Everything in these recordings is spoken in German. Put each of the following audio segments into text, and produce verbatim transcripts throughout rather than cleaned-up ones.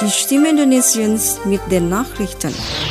Die Stimme Indonesiens mit den Nachrichten.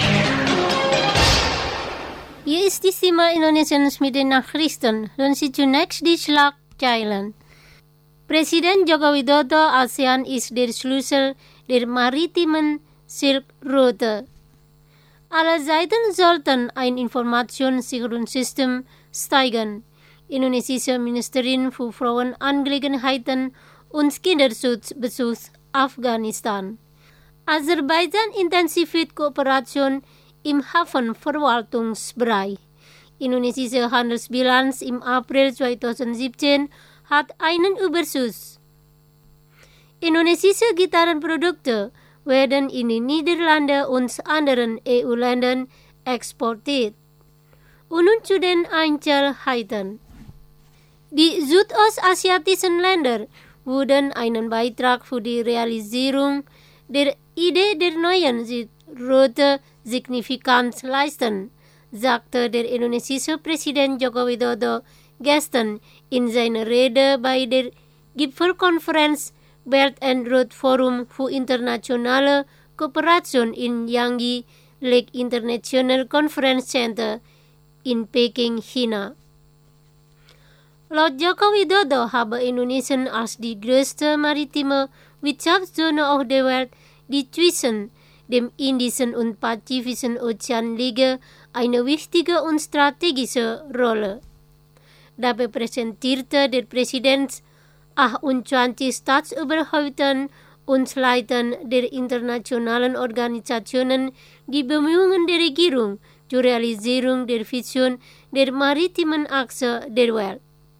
Hier ist die Stimme Indonesiens mit den Nachrichten. Hören Sie zunächst die Schlagzeilen. Presiden Joko Widodo, ASEAN ist der Schlüssel der maritimen Silkroute. Alle Seiten sollten ein Informationssicherungssystem steigern. Indonesische Ministerin für Frauenangelegenheiten und Kinderschutz besucht Afghanistan. Aserbaidschan intensiviert Kooperation im Hafenverwaltungsbereich. Indonesische Handelsbilanz im April zweitausendsiebzehn hat einen Überschuss. Indonesische Gitarrenprodukte werden in die Niederlande und anderen E U-Ländern exportiert. Und nun zu den Einzelheiten. Die südostasiatischen Länder würden einen Beitrag für die Realisierung der Idee der neuen Silkroute signifikant leisten, sagte der indonesische Präsident Joko Widodo gestern in seiner Rede bei der Gipfelkonferenz Belt and Road Forum für internationale Kooperation in Yangi Lake International Conference Center in Peking, China. Laut Joko Widodo habe Indonesien als die größte maritime Wirtschaftszone auf der Welt, die zwischen dem Indischen und Pazifischen Ozean liege, eine wichtige und strategische Rolle. Dabei präsentierte der Präsident achtundzwanzig Staatsoberhäuptern und Leitern der internationalen Organisationen die Bemühungen der Regierung zur Realisierung der Vision der maritimen Achse der Welt.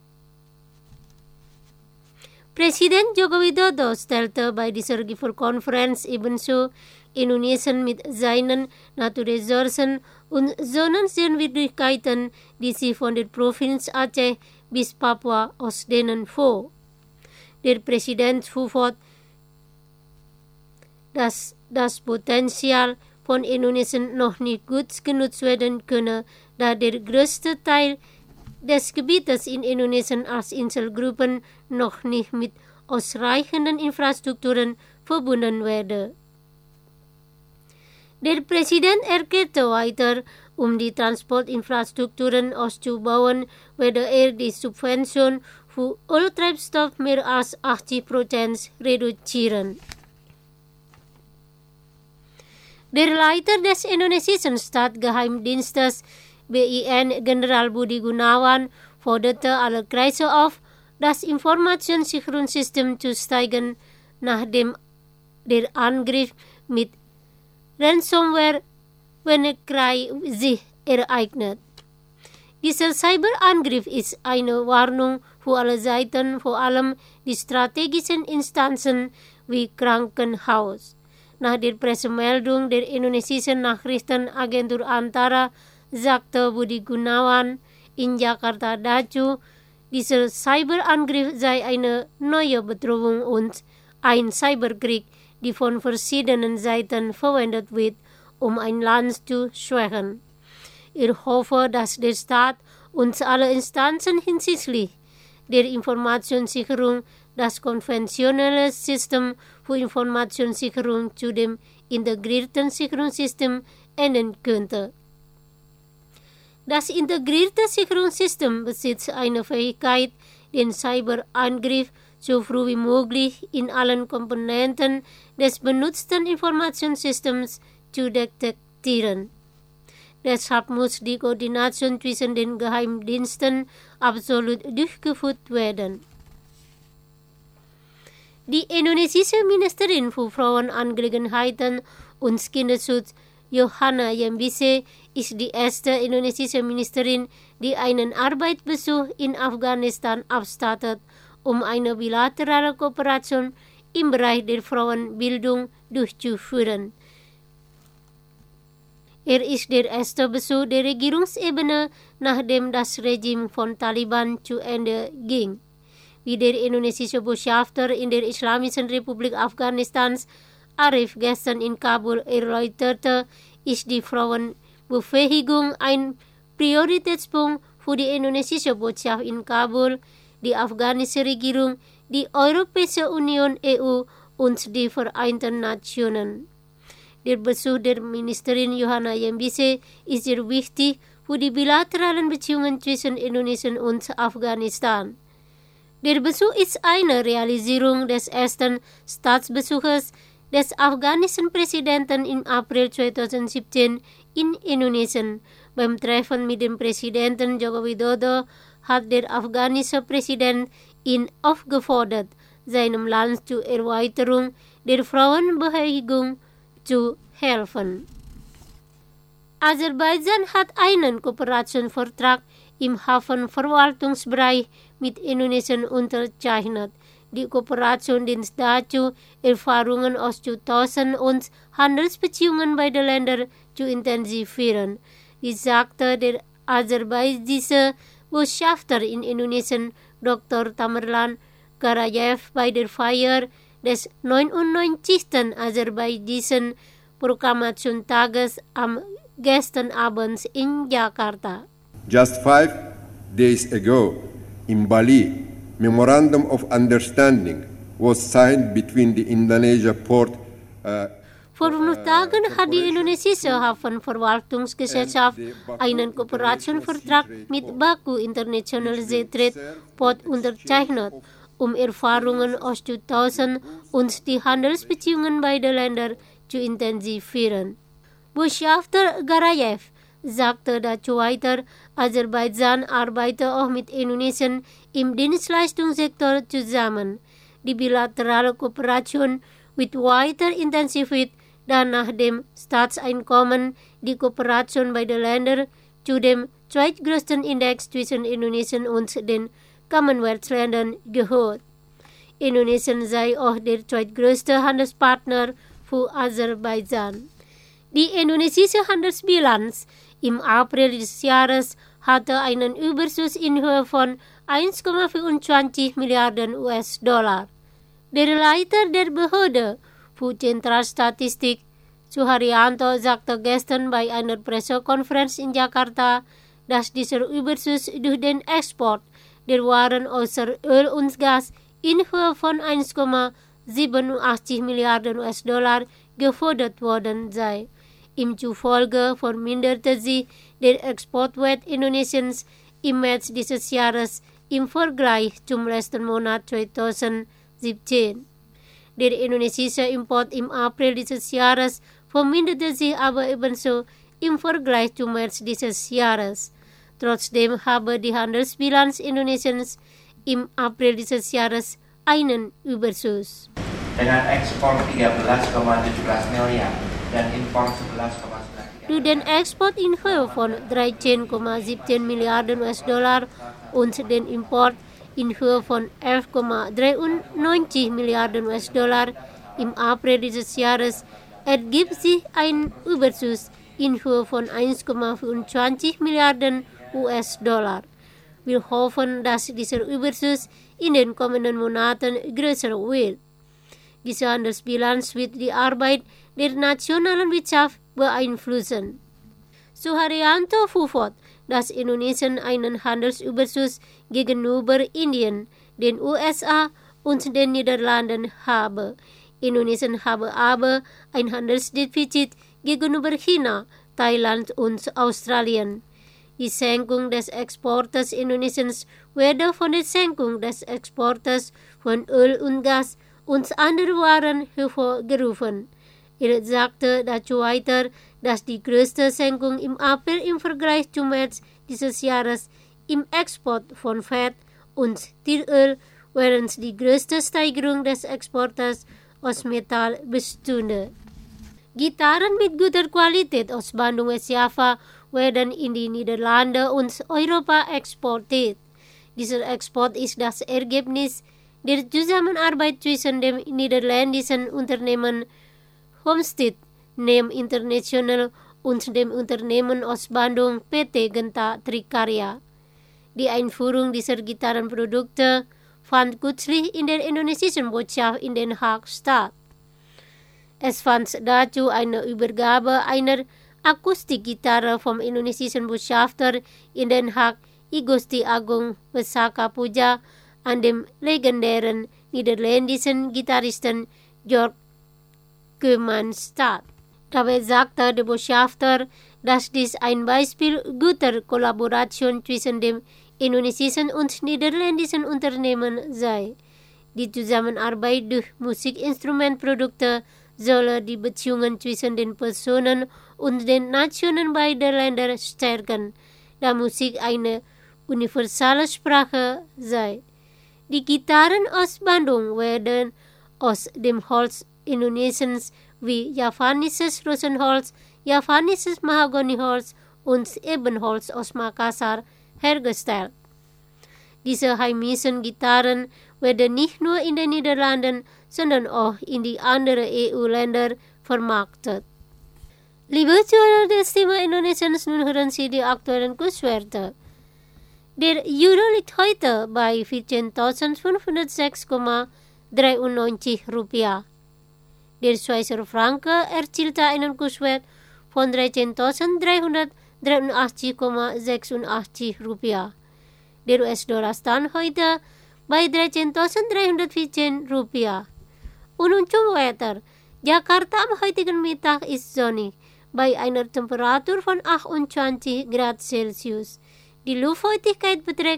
Präsident Joko Widodo stellte bei dieser Gipfelkonferenz ebenso Indonesien mit seinen Naturressourcen und Sonnensehenswürdigkeiten, die sie von der Provinz Aceh bis Papua ausdehnen, vor. Der Präsident fuhr fort, dass das Potenzial von Indonesien noch nicht gut genutzt werden könne, da der größte Teil des Gebietes in Indonesien als Inselgruppen noch nicht mit ausreichenden Infrastrukturen verbunden werde. Der Präsident erklärte weiter, um die Transportinfrastrukturen auszubauen, werde er die Subvention für Öltreibstoff mehr als achtzig Prozent reduzieren. Der Leiter des indonesischen Staatsgeheimdienstes B I N General Budi Gunawan forderte alle Kreise auf, das Informationssicherungssystem zu steigern, nachdem der Angriff mit Ransomware WannaCry sich ereignet. Dieser Cyberangriff ist eine Warnung für alle Seiten, vor allem die strategischen Instanzen wie Krankenhaus. Nach der Pressemeldung der indonesischen Nachrichtenagentur Antara sagte Budi Gunawan in Jakarta dazu, dieser Cyberangriff sei eine neue Bedrohung und ein Cyberkrieg, die von verschiedenen Seiten verwendet wird, um ein Land zu schwächen. Er hoffe, dass der Staat und alle Instanzen hinsichtlich der Informationssicherung das konventionelle System für Informationssicherung zu dem integrierten Sicherungssystem ändern könnte. Das integrierte Sicherungssystem besitzt eine Fähigkeit, den Cyberangriff so früh wie möglich in allen Komponenten des benutzten Informationssystems zu detektieren. Deshalb muss die Koordination zwischen den Geheimdiensten absolut durchgeführt werden. Die indonesische Ministerin für Frauenangelegenheiten und Kinderschutz, Johanna Yembise, ist die erste indonesische Ministerin, die einen Arbeitsbesuch in Afghanistan abstattet, um eine bilaterale Kooperation im Bereich der Frauenbildung durchzuführen. Er ist der erste Besuch der Regierungsebene, nachdem das Regime von Taliban zu Ende ging. Wie der indonesische Botschafter in der Islamischen Republik Afghanistans Arif gestern in Kabul erläuterte, ist die Frauenbefähigung ein Prioritätspunkt für die indonesische Botschaft in Kabul, die afghanische Regierung, die Europäische Union E U und die Vereinten Nationen. Der Besuch der Ministerin Johanna Yembise ist sehr wichtig für die bilateralen Beziehungen zwischen Indonesien und Afghanistan. Der Besuch ist eine Realisierung des ersten Staatsbesuches des afghanischen Präsidenten im April zweitausendsiebzehn in Indonesien. Beim Treffen mit dem Präsidenten Joko Widodo hat der afghanische Präsident ihn aufgefordert, seinem Land zur Erweiterung der Frauenbewegung zu helfen. Aserbaidschan hat einen Kooperationsvertrag im Hafenverwaltungsbereich mit Indonesien unterzeichnet. Die Kooperation dient dazu, Erfahrungen auszutauschen und Handelsbeziehungen beider Länder zu intensivieren. Dies sagte der aserbaidschische Botschafter in Indonesien, Doktor Tamerlan Karayev, bei der Feier des neunundneunzigsten aserbaidschischen Proklamationstages am gestern Abend in Jakarta. Just five days ago, in Bali, Memorandum of Understanding was signed between the Indonesia Port. Uh, Vor fünf Tagen hat die indonesische Hafenverwaltungsgesellschaft einen Kooperationsvertrag mit Baku International Seatrade Port unterzeichnet, um Erfahrungen auszutauschen und die Handelsbeziehungen beider Länder zu intensivieren. Botschafter Karayev sagte dazu weiter, Aserbaidschan arbeitet auch mit Indonesien im Dienstleistungssektor zusammen. Die bilaterale Kooperation wird weiter intensiviert, da nach dem Staatseinkommen die Kooperation beider Länder zu dem zweitgrößten Index zwischen Indonesien und den Commonwealth-Ländern gehört. Indonesien sei auch der zweitgrößte Handelspartner für Aserbaidschan. Die indonesische Handelsbilanz im April dieses Jahres hatte einen Überschuss in Höhe von eins Komma vierundzwanzig Milliarden U S-Dollar. Der Leiter der Behörde für Zentralstatistik, Suharyanto, sagte gestern bei einer Pressekonferenz in Jakarta, dass dieser Überschuss durch den Export der Waren außer Öl und Gas in Höhe von eins Komma siebenundachtzig Milliarden U S-Dollar gefördert worden sei. Ihm zufolge verminderte sich der Exportwert Indonesiens im März dieses Jahres im Vergleich zum letzten Monat zweitausendsiebzehn. Der indonesische Import im April dieses Jahres verminderte sich aber ebenso im Vergleich zum März dieses Jahres. Trotzdem habe die Handelsbilanz Indonesiens im April dieses Jahres einen Überschuss. Dengan ekspor tiga belas Komma tujuh belas miliar dan impor sebelas Komma sembilan tiga. Durch den Export in Höhe von dreizehn Komma siebzehn Milliarden U S-Dollar und den Import in Höhe von elf Komma dreiundneunzig Milliarden U S-Dollar im April dieses Jahres ergibt sich ein Überschuss in Höhe von eins Komma vierundzwanzig Milliarden U S-Dollar. Wir hoffen, dass dieser Überschuss in den kommenden Monaten größer wird. Diese Handelsbilanz wird die Arbeit der nationalen Wirtschaft beeinflussen. Suharyanto fuhr fort, dass Indonesien einen Handelsüberschuss gegenüber Indien, den U S A und den Niederlanden habe. Indonesien habe aber ein Handelsdefizit gegenüber China, Thailand und Australien. Die Senkung des Exportes Indonesiens werde von der Senkung des Exportes von Öl und Gas und anderen Waren hervorgerufen. Er sagte dazu weiter, dass die größte Senkung im April im Vergleich zum März dieses Jahres im Export von Fett und Tieröl, während die größte Steigerung des Exportes aus Metall bestünde. Gitarren mit guter Qualität aus Bandung West Java werden in die Niederlande und Europa exportiert. Dieser Export ist das Ergebnis der Zusammenarbeit zwischen dem niederländischen Unternehmen Homestead Neem International und dem Unternehmen aus Bandung P T Genta Trikarya. Die Einführung dieser Gitarrenprodukte fand kürzlich in der indonesischen Botschaft in Den Haag statt. Es fand dazu eine Übergabe einer Akustikgitarre vom indonesischen Botschafter in Den Haag, I Gusti Agung Pesaka Puja, an dem legendären niederländischen Gitarristen Georg Keumanstadt. Dabei sagte der Botschafter, dass dies ein Beispiel guter Kollaboration zwischen dem indonesischen und niederländischen Unternehmen sei. Die Zusammenarbeit durch Musikinstrumentprodukte solle die Beziehungen zwischen den Personen und den Nationen beider Länder stärken, da Musik eine universale Sprache sei. Die Gitarren aus Bandung werden aus dem Holz Indonesiens wie javanisches Rosenholz, javanisches Mahagoniholz und Ebenholz aus Makassar hergestellt. Diese heimischen Gitarren werden nicht nur in den Niederlanden, sondern auch in die anderen E U-Länder vermarktet. Liebe Zuhörer des Thema Indonesiens, nun hören Sie die aktuellen Kurswerte. Der Euro liegt heute bei vierzehntausendfünfhundertsechs Komma dreiundneunzig Rupiah. Der Schweizer Franke erzielte einen Kurswert von dreizehntausenddreihundertdreiundachtzig Komma sechsundachtzig Rupiah. Der U S-Dollar stand heute bei dreizehntausenddreihundertvierzehn Rupiah. Und zum Wetter. Jakarta am heutigen Mittag ist sonnig, bei einer Temperatur von achtundzwanzig Grad Celsius. Die Luftfeuchtigkeit beträgt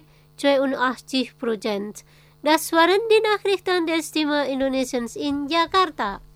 zweiundachtzig Prozent. Das waren die Nachrichten des Thema Indonesiens in Jakarta.